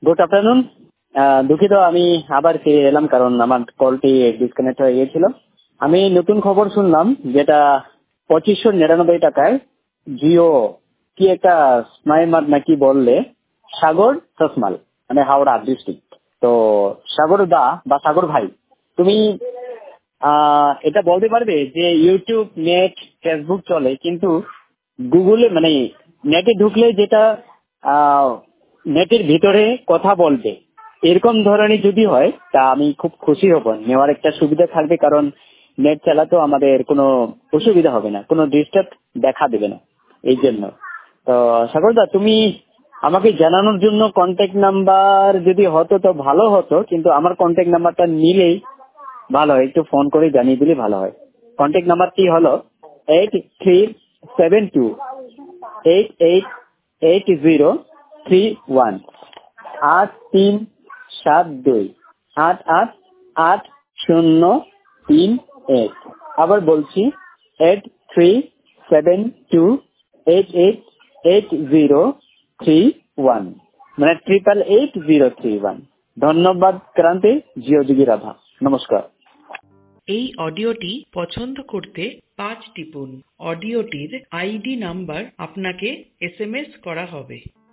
Good afternoon. দুঃখিত, আমি আবার ফিরে এলাম কারণ আমার কলটি ডিসকানেক্ট হয়ে গিয়েছিল। আমি নতুন খবর শুনলাম যেটা 2599 টাকায় জিও কি একটা স্মাইমার নাকি বললে সাগর সসমাল, মানে হাওড়া ডিস্ট্রিক্ট। তো সাগর দা বা সাগর ভাই, তুমি এটা বলতে পারবে যে ইউটিউব, নেট, ফেসবুক চলে, কিন্তু গুগলে মানে নেটে ঢুকলে যেটা নেটের ভিতরে কথা বলবে এরকম ধরনের যদি হয় তা আমি খুব খুশি হব, নেওয়ার একটা সুবিধা থাকবে, কারণ নেট চালাতেও আমাদের কোনো অসুবিধা হবে না, কোনো ডিস্টার্ব দেখা দেবে না। এই জন্য তো সাগরদা, তুমি আমাকে জানানোর জন্য কন্ট্যাক্ট নাম্বার যদি হতো তো ভালো হতো, কিন্তু আমার কন্ট্যাক্ট নাম্বারটা নিলেই ভালো হয়, একটু ফোন করে জানিয়ে দিলে ভালো হয়। কন্ট্যাক্ট নাম্বারটি হলো 8372888031, 8372888031। আবার বলছি 8372888031, মানে 888031। ধন্যবাদ ক্রান্তি, জিও যোগী রাধা, নমস্কার। এই অডিওটি পছন্দ করতে 5 টিপুন। অডিওটির আইডি নাম্বার আপনাকে SMS করা হবে।